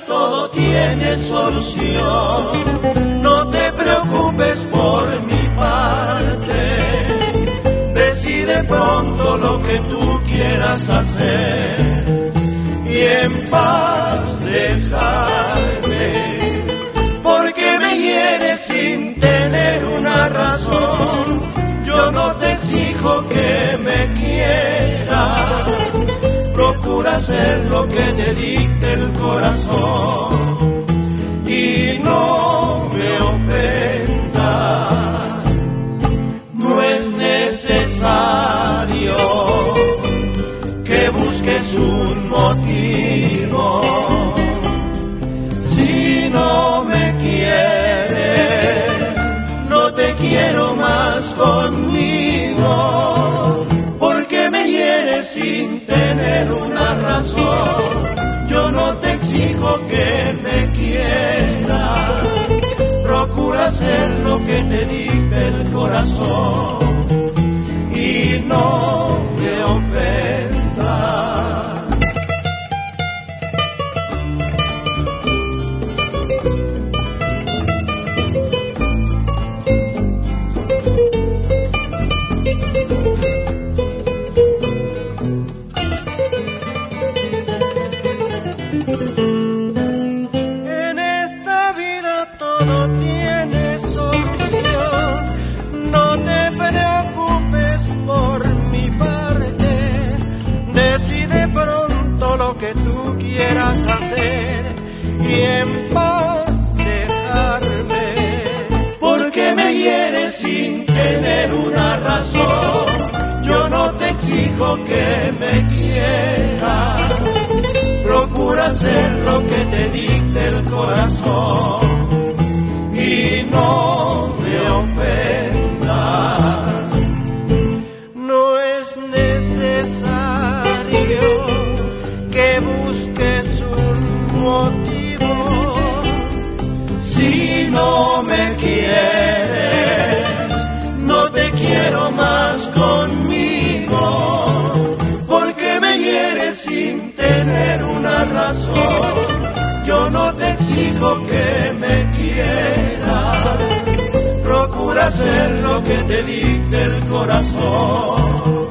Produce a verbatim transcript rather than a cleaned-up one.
todo tiene solución. No te preocupes por mi parte, decide pronto lo que tú quieras hacer y en paz dejarme, porque me hieres sin tener una razón. Yo no te exijo que me quieras, procura hacer lo que te dicte el corazón y no me ofendas. No es necesario que busques un motivo. Si no me quieres, no te quiero más conmigo, porque me hieres sin tener una razón. Yo no te exijo que me quieras, procura hacer lo que te dicte el corazón y no me ofendas. En esta vida todo tiene solución. No te preocupes por mi parte, decide pronto lo que tú quieras hacer y en paz dejarme, porque me hieres sin tener una razón. Yo no te exijo que me quieras, procura hacer lo que te dicte el corazón y no me ofendas. No es necesario que busques un motivo. Si no me quieres, no te quiero más conmigo, porque me hieres sin tener una razón. Yo no te exijo que me quieras, procura hacer lo que te dicte el corazón